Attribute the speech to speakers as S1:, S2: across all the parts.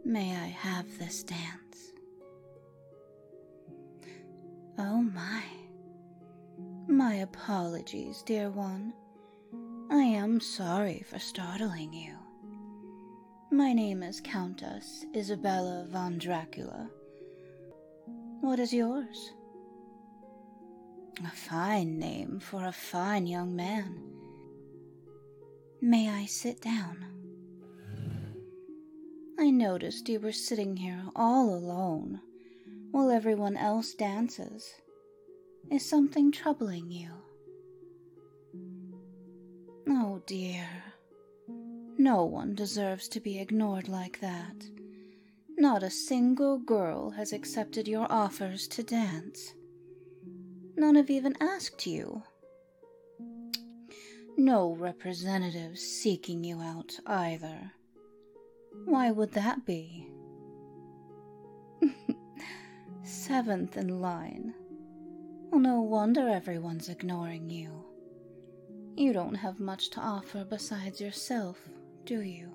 S1: may I have this dance? Oh my. My apologies, dear one. I am sorry for startling you. My name is Countess Isabella von Dracula. What is yours? A fine name for a fine young man. May I sit down? I noticed you were sitting here all alone while everyone else dances. Is something troubling you? Oh dear. No one deserves to be ignored like that. Not a single girl has accepted your offers to dance. None have even asked you. No representatives seeking you out either. Why would that be? Seventh in line. Well, no wonder everyone's ignoring you. You don't have much to offer besides yourself, do you?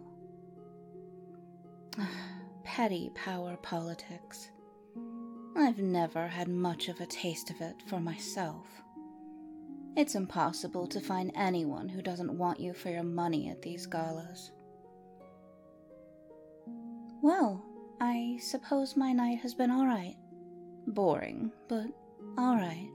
S1: Petty power politics. I've never had much of a taste of it for myself. It's impossible to find anyone who doesn't want you for your money at these galas. Well, I suppose my night has been all right. Boring, but all right.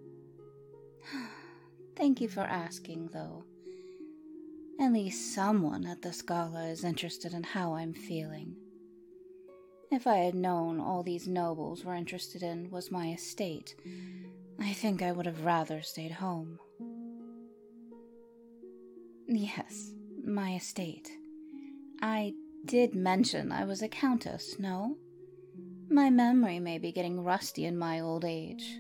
S1: Thank you for asking, though. At least someone at this gala is interested in how I'm feeling. If I had known all these nobles were interested in was my estate, I think I would have rather stayed home. Yes, my estate. I did mention I was a countess, no? My memory may be getting rusty in my old age.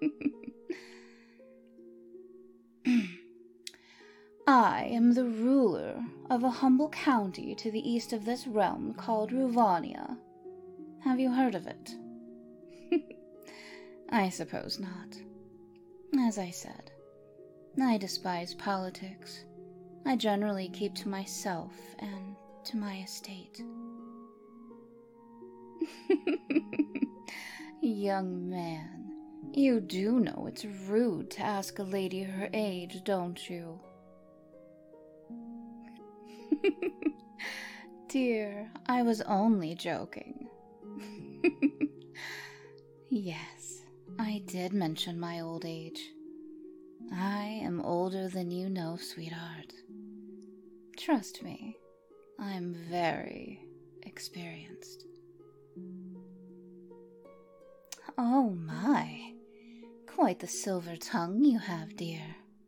S1: I am the ruler of a humble county to the east of this realm called Ruvania. Have you heard of it? I suppose not. As I said, I despise politics. I generally keep to myself and to my estate. Young man, you do know it's rude to ask a lady her age, don't you? Dear, I was only joking. Yes, I did mention my old age. I am older than you know, sweetheart. Trust me, I'm very experienced. Oh my, quite the silver tongue you have, dear.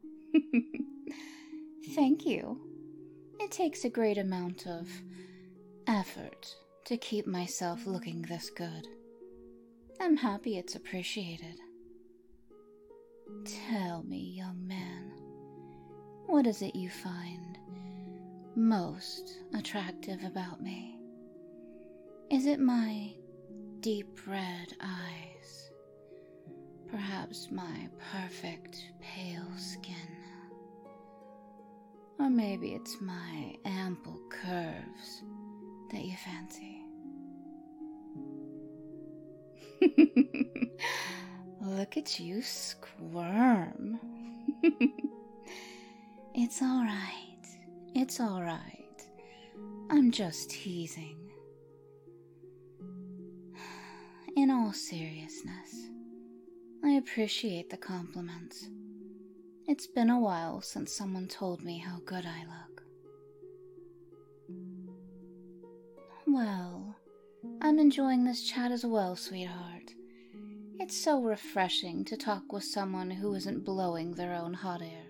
S1: Thank you. It takes a great amount of effort to keep myself looking this good. I'm happy it's appreciated. Tell me, young man, what is it you find most attractive about me? Is it my deep red eyes? Perhaps my perfect pale skin? Or maybe it's my ample curves that you fancy? Look at you squirm. It's all right. It's all right. I'm just teasing. In all seriousness, I appreciate the compliments. It's been a while since someone told me how good I look. Well, I'm enjoying this chat as well, sweetheart. It's so refreshing to talk with someone who isn't blowing their own hot air.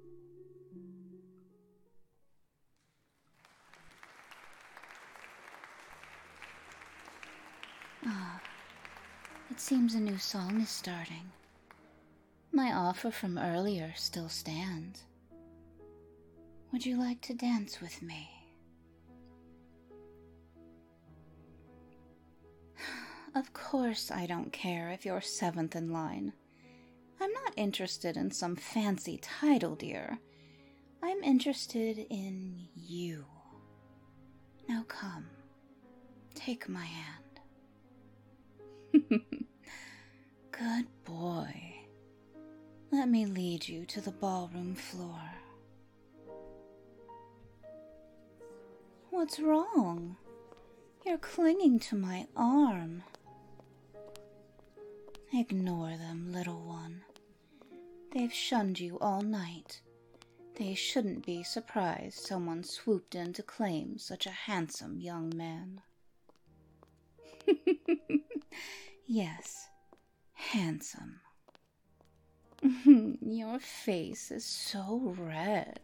S1: It seems a new song is starting. My offer from earlier still stands. Would you like to dance with me? Of course I don't care if you're seventh in line. I'm not interested in some fancy title, dear. I'm interested in you. Now come, take my hand. Good boy. Let me lead you to the ballroom floor. What's wrong? You're clinging to my arm. Ignore them, little one. They've shunned you all night. They shouldn't be surprised someone swooped in to claim such a handsome young man. Yes, handsome. Your face is so red,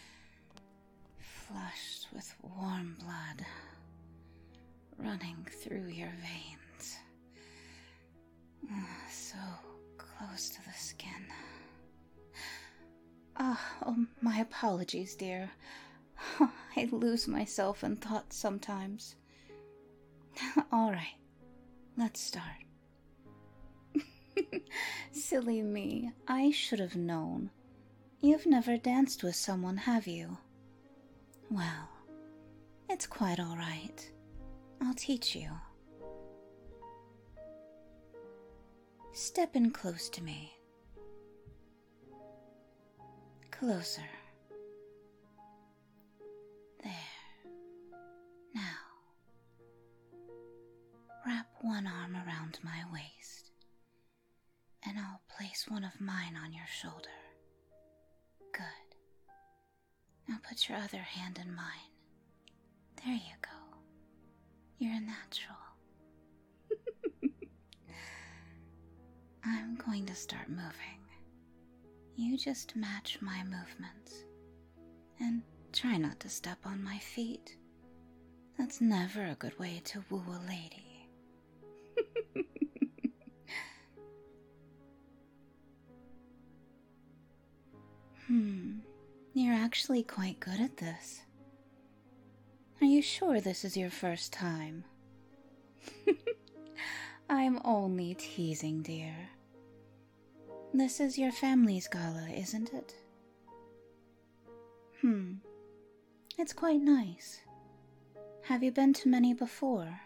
S1: flushed with warm blood running through your veins. So close to the skin. Oh, my apologies, dear. I lose myself in thoughts sometimes. All right, let's start. Silly me, I should have known. You've never danced with someone, have you? Well, it's quite all right. I'll teach you. Step in close to me. Closer. There. Now, wrap one arm around my waist, and I'll place one of mine on your shoulder. Good. Now put your other hand in mine. There you go. You're a natural. I'm going to start moving. You just match my movements. And try not to step on my feet. That's never a good way to woo a lady. You're actually quite good at this. Are you sure this is your first time? I'm only teasing, dear. This is your family's gala, isn't it? It's quite nice. Have you been to many before?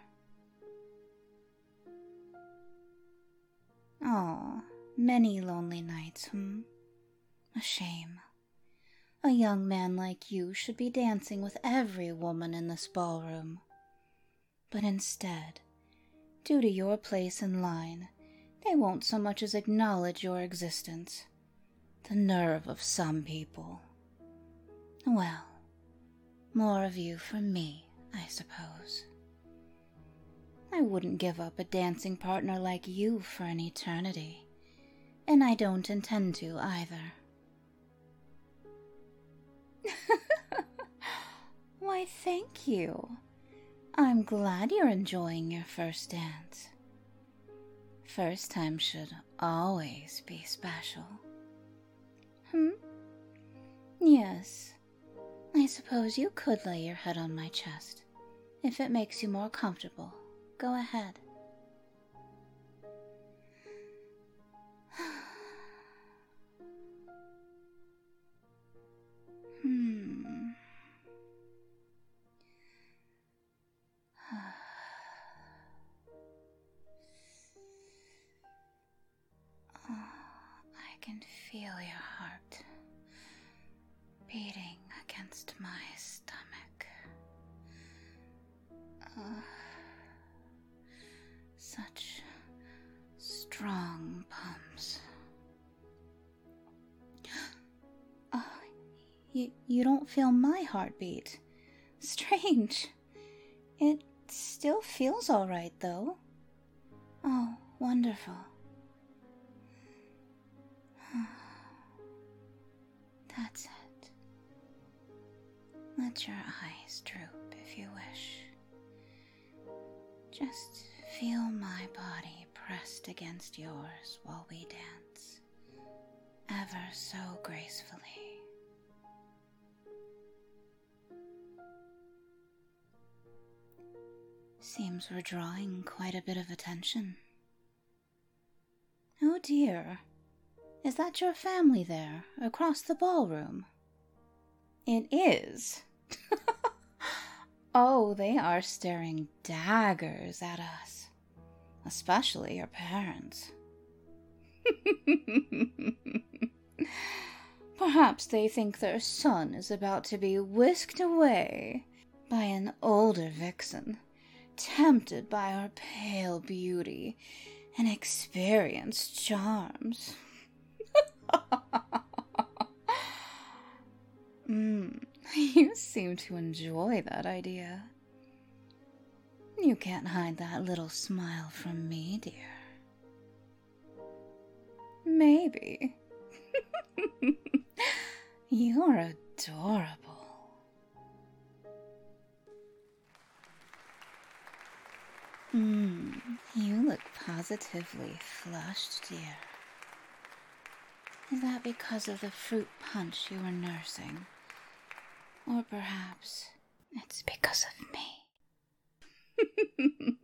S1: Oh, many lonely nights, A shame. A young man like you should be dancing with every woman in this ballroom. But instead, due to your place in line, they won't so much as acknowledge your existence. The nerve of some people. Well, more of you for me, I suppose. I wouldn't give up a dancing partner like you for an eternity, and I don't intend to either. Why, thank you. I'm glad you're enjoying your first dance. First time should always be special. Yes. I suppose you could lay your head on my chest. If it makes you more comfortable, go ahead. I can feel your heart beating against my stomach. Such strong pumps. You don't feel my heartbeat. Strange. It still feels all right, though. Oh, wonderful. That's it. Let your eyes droop if you wish. Just feel my body pressed against yours while we dance, ever so gracefully. Seems we're drawing quite a bit of attention. Oh dear. Is that your family there, across the ballroom? It is? Oh, they are staring daggers at us, especially your parents. Perhaps they think their son is about to be whisked away by an older vixen, tempted by her pale beauty and experienced charms. You seem to enjoy that idea. You can't hide that little smile from me, dear. Maybe. You're adorable. You look positively flushed, dear. Is that because of the fruit punch you were nursing? Or perhaps it's because of me?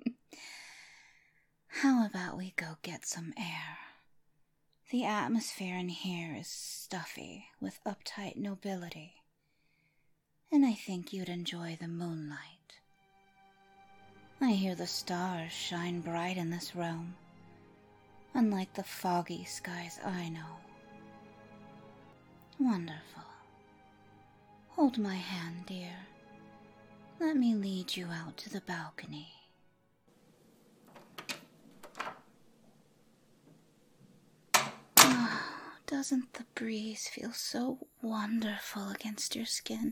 S1: How about we go get some air? The atmosphere in here is stuffy with uptight nobility, and I think you'd enjoy the moonlight. I hear the stars shine bright in this realm, unlike the foggy skies I know. Wonderful. Hold my hand, dear. Let me lead you out to the balcony. Doesn't the breeze feel so wonderful against your skin?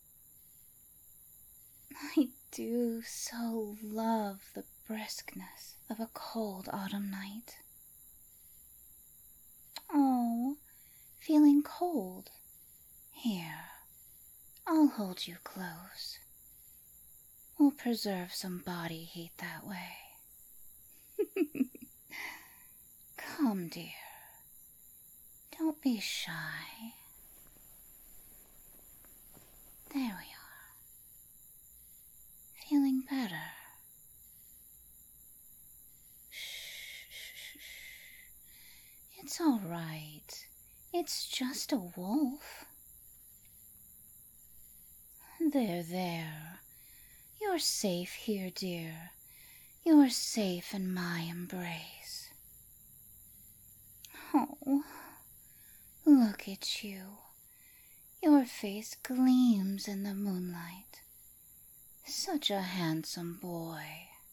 S1: I do so love the briskness of a cold autumn night. Oh, feeling cold? Here, I'll hold you close. We'll preserve some body heat that way. Come, dear. Don't be shy. There we are. Feeling better. Shh. It's all right. It's just a wolf. There. You're safe here, dear. You're safe in my embrace. Oh, look at you. Your face gleams in the moonlight. Such a handsome boy.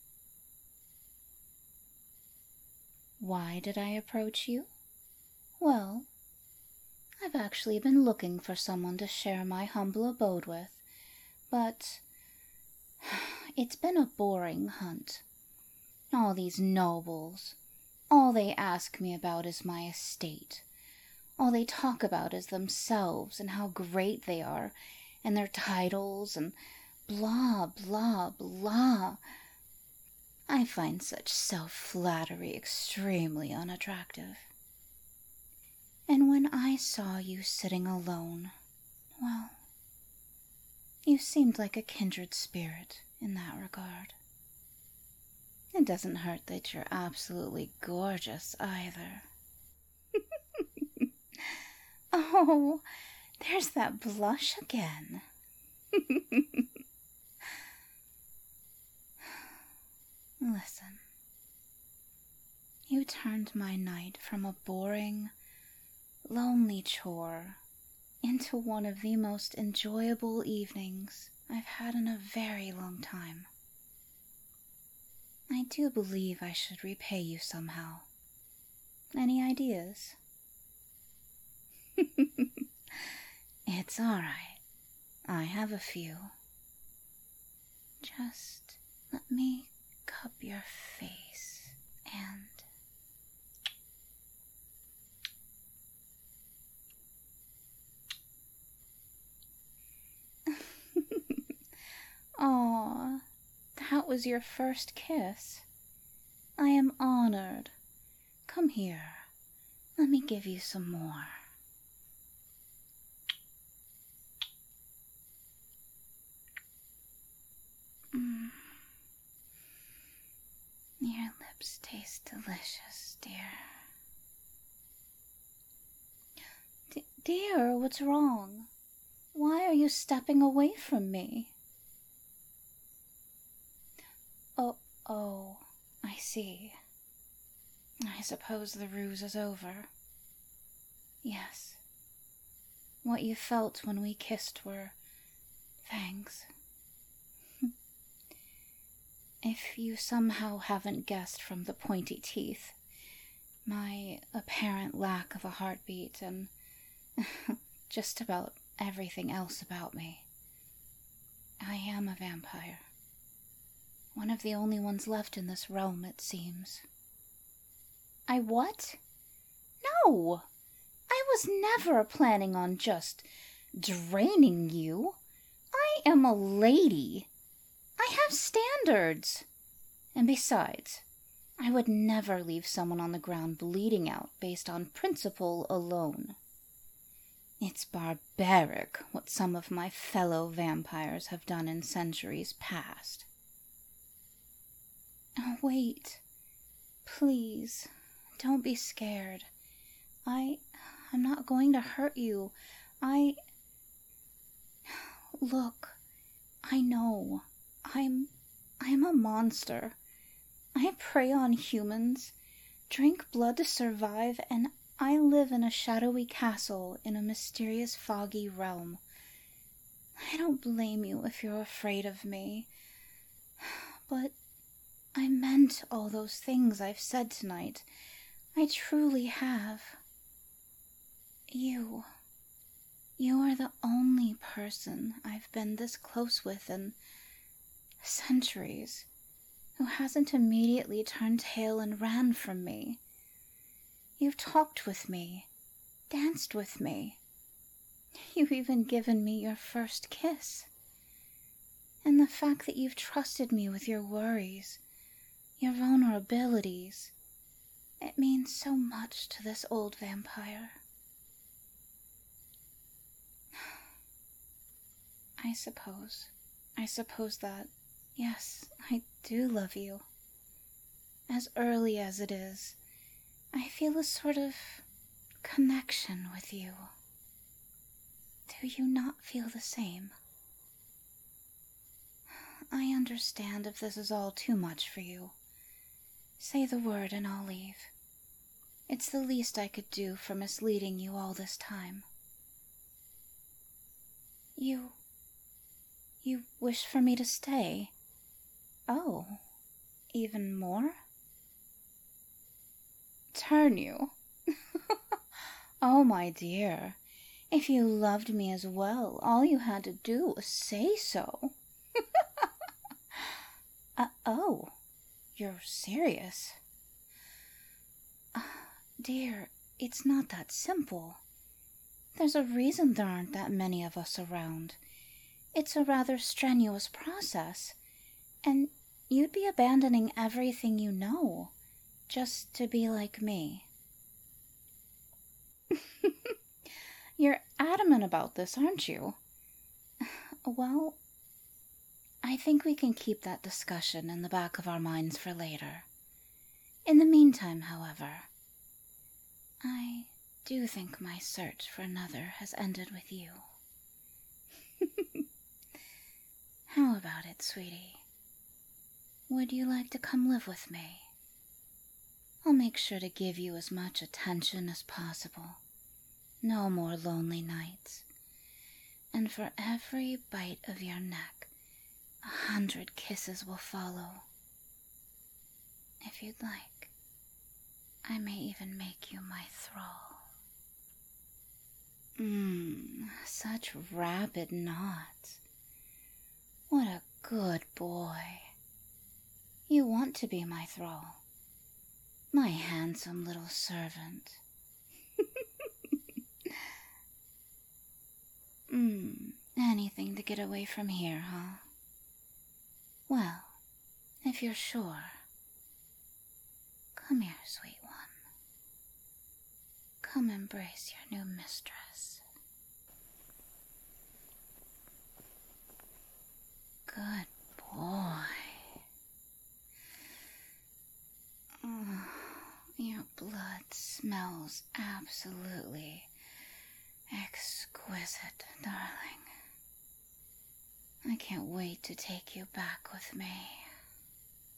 S1: Why did I approach you? Well, I've actually been looking for someone to share my humble abode with, but it's been a boring hunt. All these nobles, all they ask me about is my estate. All they talk about is themselves and how great they are, and their titles, and blah, blah, blah. I find such self-flattery extremely unattractive. And when I saw you sitting alone, well, you seemed like a kindred spirit in that regard. It doesn't hurt that you're absolutely gorgeous either. Oh, there's that blush again. Listen, you turned my night from a boring, lonely chore into one of the most enjoyable evenings I've had in a very long time. I do believe I should repay you somehow. Any ideas? It's all right. I have a few. Just let me cup your face and... Aw, that was your first kiss. I am honored. Come here. Let me give you some more. Your lips taste delicious, dear. Dear, what's wrong? Why are you stepping away from me? Oh, I see. I suppose the ruse is over. Yes. What you felt when we kissed were fangs. If you somehow haven't guessed from the pointy teeth, my apparent lack of a heartbeat, and just about everything else about me, I am a vampire. One of the only ones left in this realm, it seems. I what? No! I was never planning on just draining you. I am a lady. I have standards. And besides, I would never leave someone on the ground bleeding out based on principle alone. It's barbaric what some of my fellow vampires have done in centuries past. Oh, wait. Please, don't be scared. I'm not going to hurt you. Look, I know. I'm a monster. I prey on humans, drink blood to survive, and I live in a shadowy castle in a mysterious foggy realm. I don't blame you if you're afraid of me. But I meant all those things I've said tonight. I truly have. You are the only person I've been this close with in centuries who hasn't immediately turned tail and ran from me. You've talked with me, danced with me. You've even given me your first kiss. And the fact that you've trusted me with your worries, your vulnerabilities, it means so much to this old vampire. I suppose that, yes, I do love you. As early as it is, I feel a sort of connection with you. Do you not feel the same? I understand if this is all too much for you. Say the word and I'll leave. It's the least I could do for misleading you all this time. You wish for me to stay? Oh, even more? Turn you? Oh, my dear. If you loved me as well, all you had to do was say so. Oh, you're serious? Dear, it's not that simple. There's a reason there aren't that many of us around. It's a rather strenuous process, and you'd be abandoning everything you know, just to be like me. You're adamant about this, aren't you? Well, I think we can keep that discussion in the back of our minds for later. In the meantime, however, I do think my search for another has ended with you. How about it, sweetie? Would you like to come live with me? I'll make sure to give you as much attention as possible. No more lonely nights. And for every bite of your neck, 100 kisses will follow. If you'd like, I may even make you my thrall. Such rapid knots. What a good boy. You want to be my thrall. My handsome little servant. Anything to get away from here, huh? Well, if you're sure. Come here, sweet one. Come embrace your new mistress. Good boy. Oh, your blood smells absolutely exquisite, darling. I can't wait to take you back with me.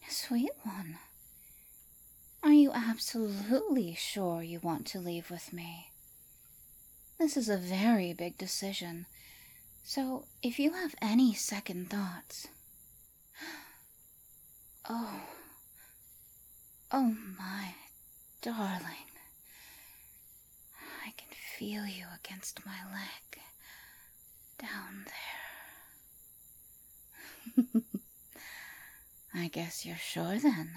S1: Sweet one, are you absolutely sure you want to leave with me? This is a very big decision, so if you have any second thoughts... Oh. Oh my darling. I can feel you against my leg. Down there. I guess you're sure then.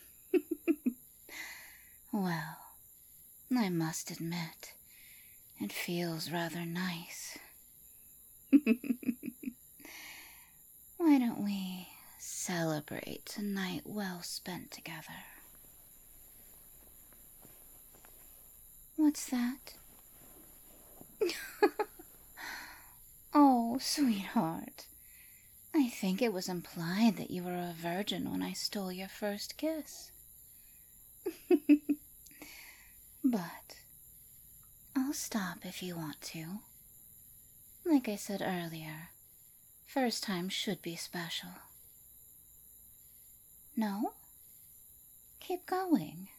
S1: Well, I must admit, it feels rather nice. Why don't we celebrate a night well spent together? What's that? Oh, sweetheart. I think it was implied that you were a virgin when I stole your first kiss. But I'll stop if you want to. Like I said earlier, first time should be special. No? Keep going.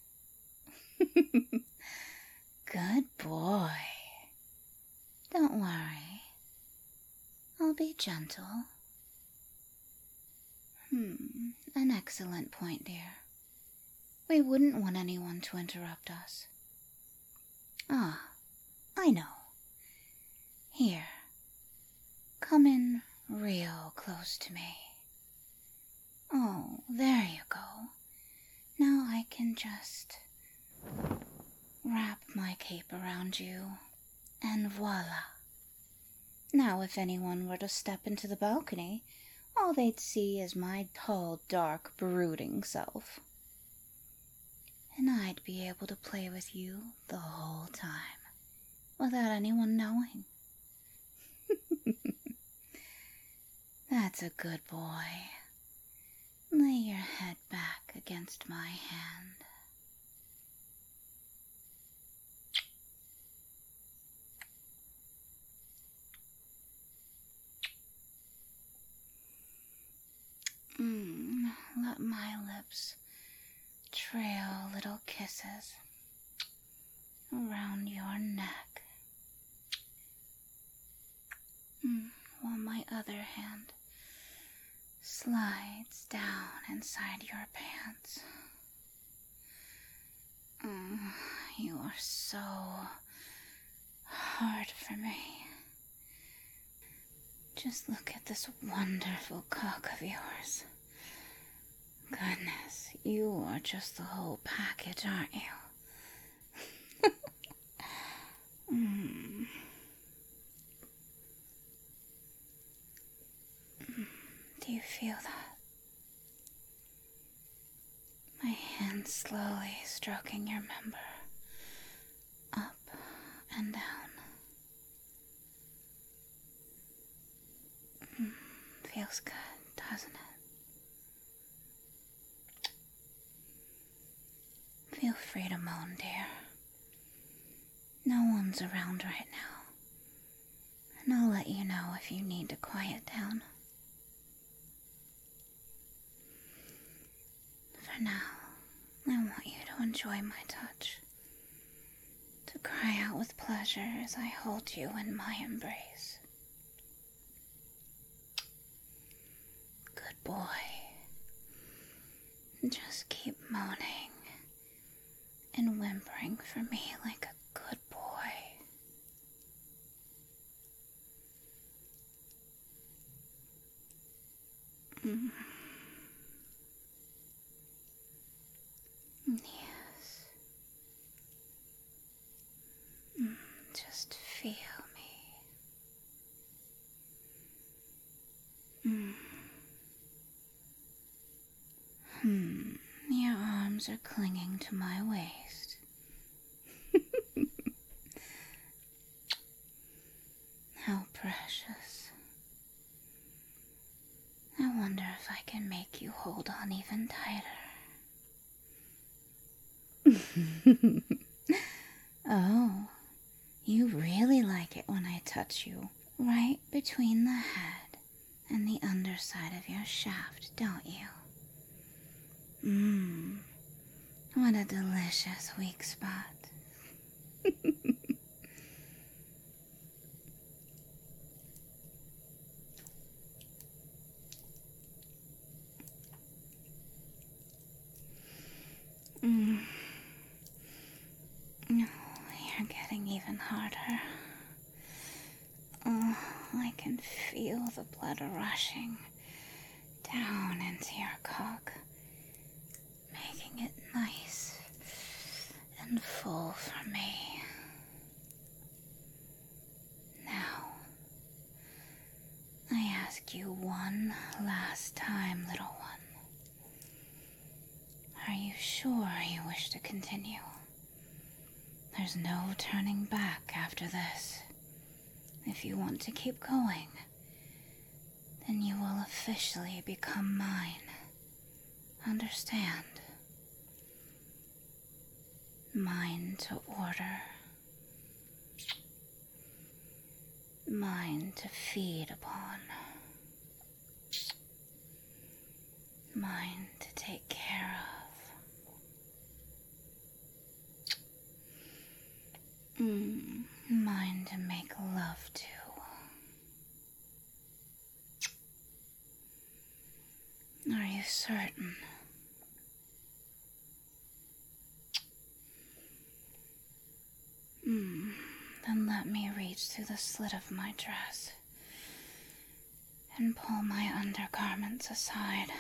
S1: Good boy. Don't worry. I'll be gentle. An excellent point, dear. We wouldn't want anyone to interrupt us. Ah, I know. Here. Come in real close to me. Oh, there you go. Now I can just wrap my cape around you, and voila. Now if anyone were to step into the balcony, all they'd see is my tall, dark, brooding self. And I'd be able to play with you the whole time, without anyone knowing. That's a good boy. Lay your head back against my hand. Let my lips trail little kisses around your neck, while my other hand slides down inside your pants. You are so hard for me. Just look at this wonderful cock of yours. Goodness, you are just the whole package, aren't you? Do you feel that? My hand slowly stroking your member, up and down. Feels good, doesn't it? Feel free to moan, dear. No one's around right now, and I'll let you know if you need to quiet down. For now, I want you to enjoy my touch, to cry out with pleasure as I hold you in my embrace. Good boy. Just keep moaning and whimpering for me like a good boy. Yes. Just feel me. Your arms are clinging to my waist. How precious. I wonder if I can make you hold on even tighter. Oh, you really like it when I touch you right between the head and the underside of your shaft, don't you? Mmm. What a delicious weak spot. Mm. No, you're getting even harder. Oh, I can feel the blood rushing down into your cock, making it nice and full for me. Now, I ask you one last time, little one. Are you sure you wish to continue? There's no turning back after this. If you want to keep going, then you will officially become mine. Understand? Mine to order. Mine to feed upon. Mine to take care of. Mine to make love to. Are you certain? Then let me reach through the slit of my dress and pull my undergarments aside.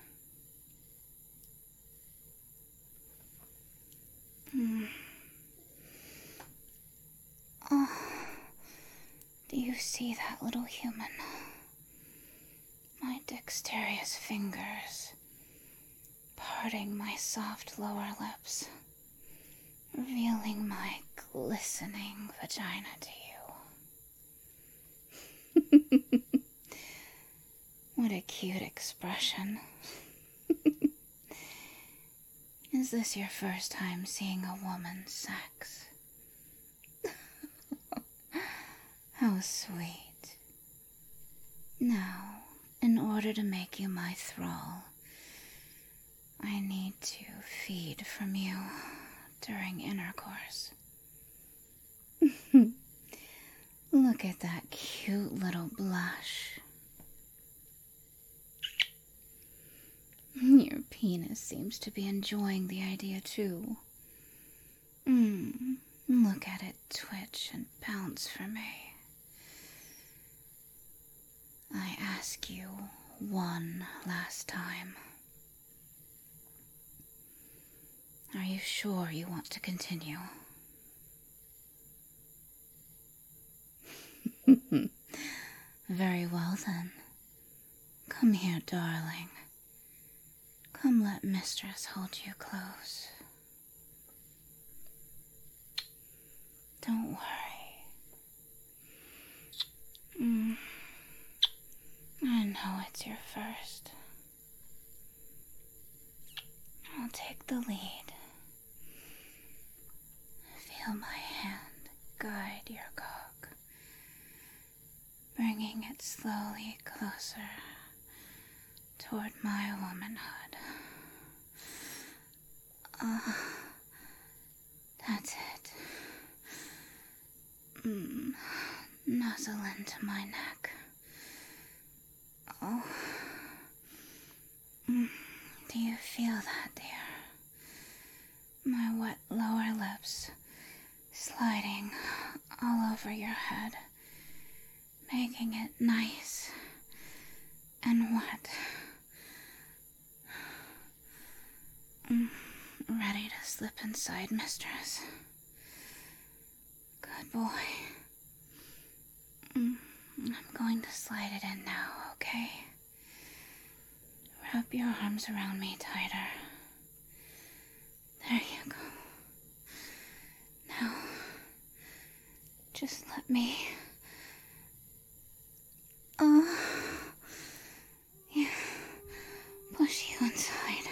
S1: Oh, do you see that little human? My dexterous fingers parting my soft lower lips, revealing my glistening vagina to you. What a cute expression. Is this your first time seeing a woman's sex? How sweet. Now, in order to make you my thrall, I need to feed from you during intercourse. Look at that cute little blush. Your penis seems to be enjoying the idea too. Look at it twitch and bounce for me. I ask you one last time. Are you sure you want to continue? Very well then. Come here, darling. Come let Mistress hold you close. Don't worry. I know it's your first. I'll take the lead. Feel my hand guide your cock, bringing it slowly closer toward my womanhood. That's it. Nuzzle into my neck. Oh. Do you feel that, dear? My wet lower lips sliding all over your head, making it nice and wet. Ready to slip inside, Mistress. Good boy. I'm going to slide it in now, okay? Wrap your arms around me tighter. There you go. Now, just let me... Yeah, push you inside.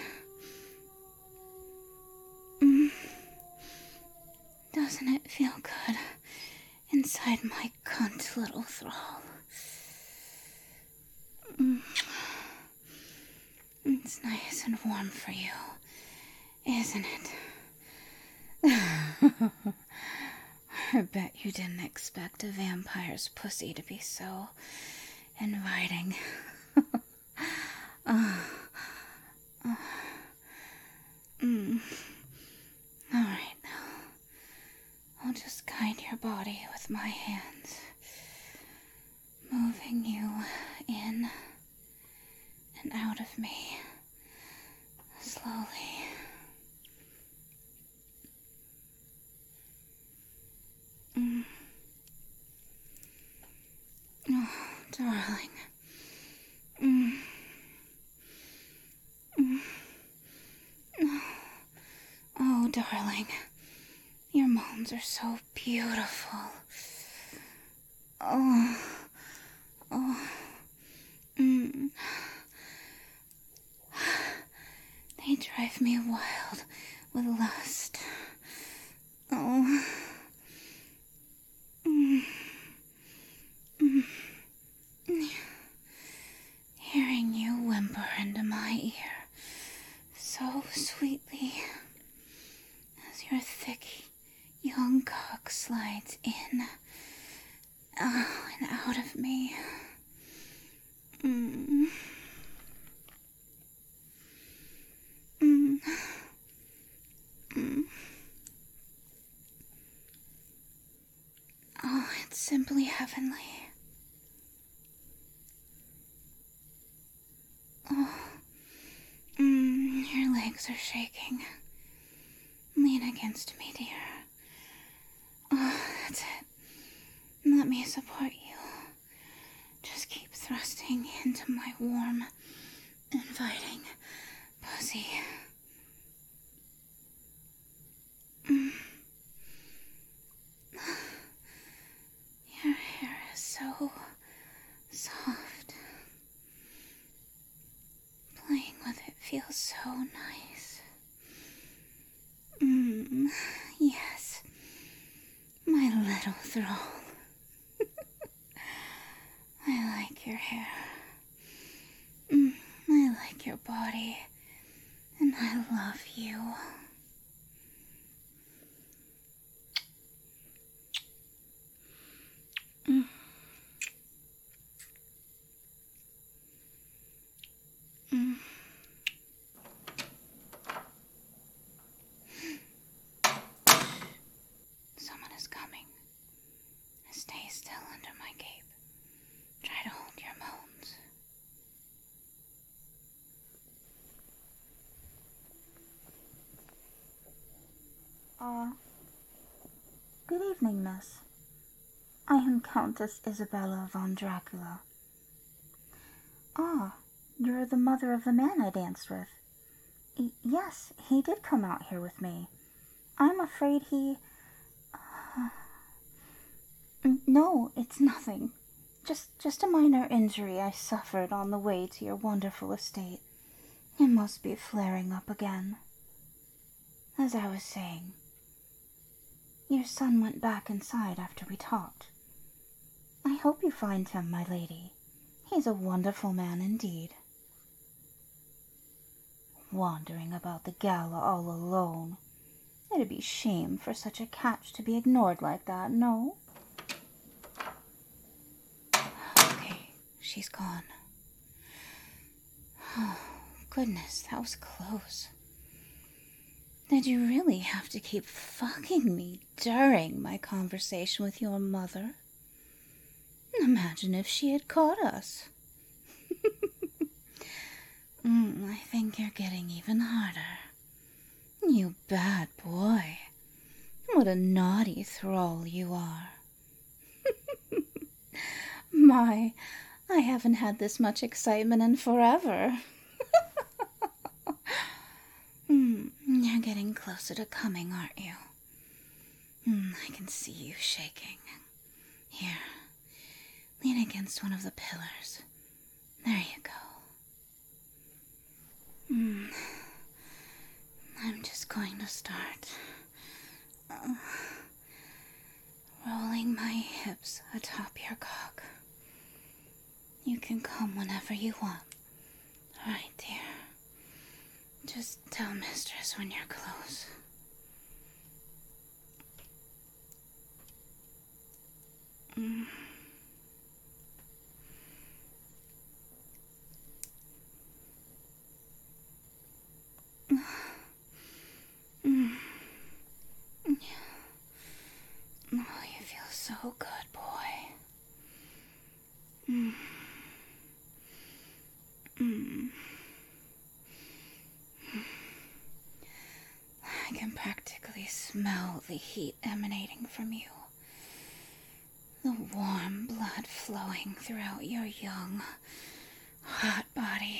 S1: Doesn't it feel good inside my cunt little thrall? It's nice and warm for you, isn't it? I bet you didn't expect a vampire's pussy to be so inviting. Alright, now I'll just guide your body with my hands, moving you in and out of me slowly. Oh, darling. Oh, darling. Your moans are so beautiful. Oh. They drive me wild with lust. Oh. Hearing you whimper into my ear so sweetly as your thick young cock slides in and out of me. Oh, it's simply heavenly. Oh, your legs are shaking. Lean against me, dear. Oh, that's it. Let me support you. Just keep thrusting into my warm, inviting pussy. Your hair is so soft. Playing with it feels so nice. Yes, my little thrall. I like your hair. I like your body. And I love you. Someone is coming. Stay still under my cape. Try to hold your moans. Good evening, miss. I am Countess Isabella von Dracula. Ah, you're the mother of the man I danced with. Yes, he did come out here with me. I'm afraid he... No, it's nothing. Just a minor injury I suffered on the way to your wonderful estate. It must be flaring up again. As I was saying, your son went back inside after we talked. I hope you find him, my lady. He's a wonderful man indeed. Wandering about the gala all alone. It'd be shame for such a catch to be ignored like that, no? Okay, she's gone. Oh, goodness, that was close. Did you really have to keep fucking me during my conversation with your mother? Imagine if she had caught us. I think you're getting even harder. You bad boy. What a naughty thrall you are. My, I haven't had this much excitement in forever. You're getting closer to coming, aren't you? I can see you shaking. Here, lean against one of the pillars. There you go. I'm just going to start rolling my hips atop your cock. You can come whenever you want. All right, dear. Tell Mistress when you're close. Oh, you feel so good, boy. I can practically smell the heat emanating from you. The warm blood flowing throughout your young, hot body.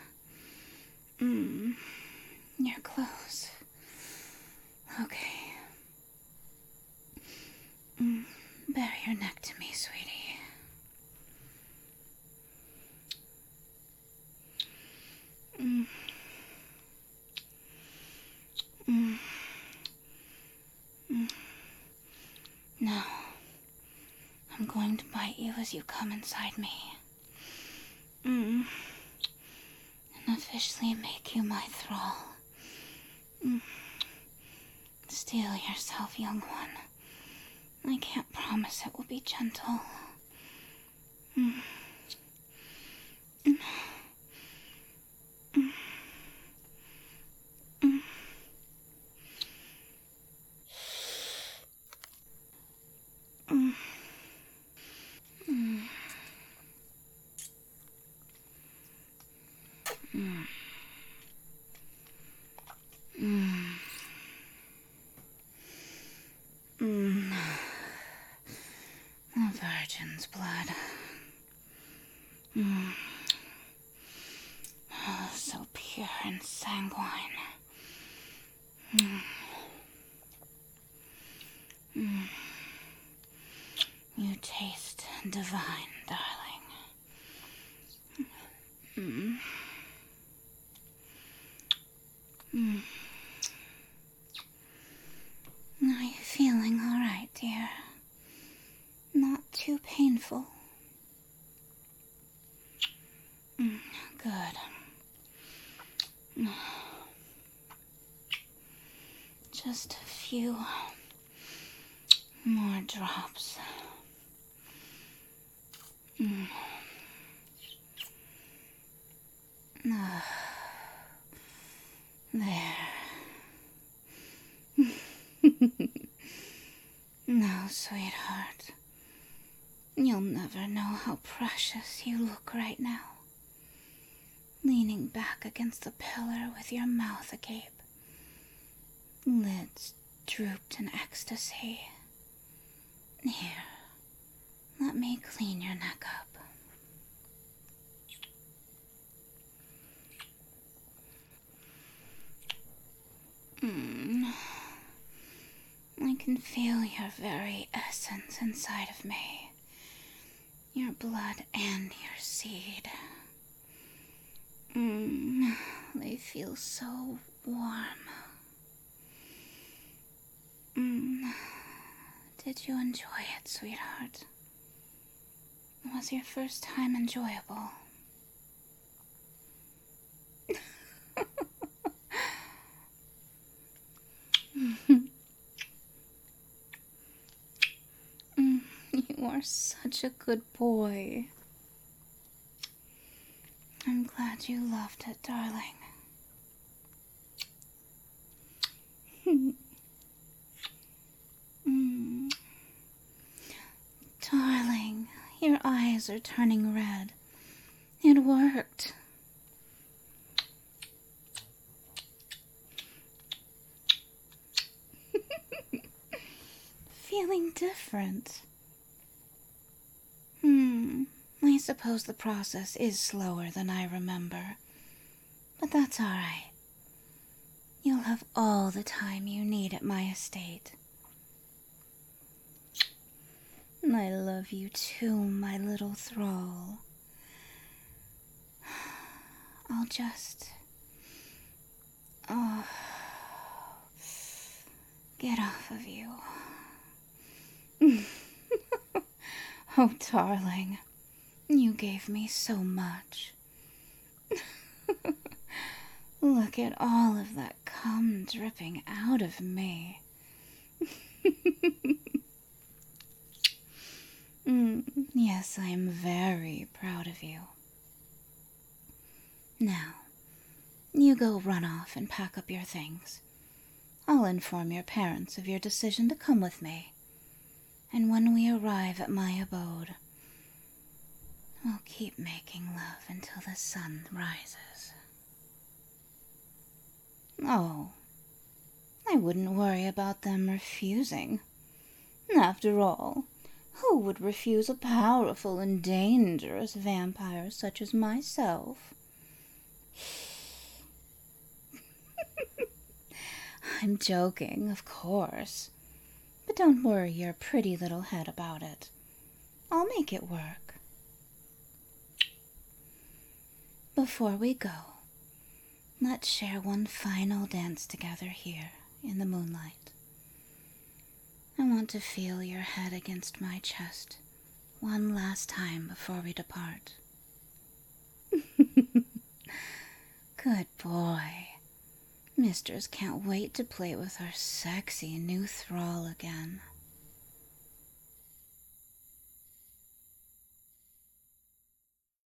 S1: You're close. Okay. Bare your neck to me, sweetie. Now, I'm going to bite you as you come inside me. And officially make you my thrall. Steel yourself, young one. I can't promise it will be gentle. A virgin's blood. Oh, so pure and sanguine. You taste divine, darling. Are you feeling all right, dear? Not too painful? Good. Just a few more drops. There. No, sweetheart. You'll never know how precious you look right now. Leaning back against the pillar with your mouth agape. Lids drooped in ecstasy. Here, let me clean your neck up. I can feel your very essence inside of me. Your blood and your seed. They feel so warm. Did you enjoy it, sweetheart? Was your first time enjoyable? You are such a good boy. I'm glad you loved it, darling. Darling, your eyes are turning red. It worked. Feeling different. I suppose the process is slower than I remember. But that's alright. You'll have all the time you need at my estate. I love you too, my little thrall. I'll just... get off of you. Oh, darling, you gave me so much. Look at all of that cum dripping out of me. Yes, I am very proud of you. Now, you go run off and pack up your things. I'll inform your parents of your decision to come with me. And when we arrive at my abode, we'll keep making love until the sun rises. Oh, I wouldn't worry about them refusing. After all, who would refuse a powerful and dangerous vampire such as myself? I'm joking, of course. But don't worry your pretty little head about it. I'll make it work. Before we go, let's share one final dance together here in the moonlight. I want to feel your head against my chest one last time before we depart. Good boy. Mistress can't wait to play with our sexy new thrall again.